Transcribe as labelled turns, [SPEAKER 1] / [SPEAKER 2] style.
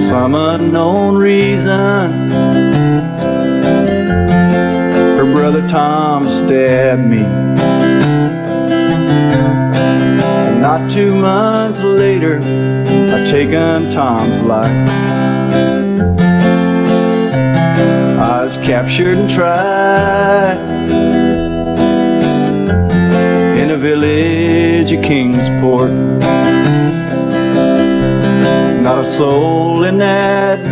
[SPEAKER 1] some unknown reason, her brother Tom stabbed me. And not 2 months later, I'd taken Tom's life. I was captured and tried in a village of Kingsport. Not a soul in that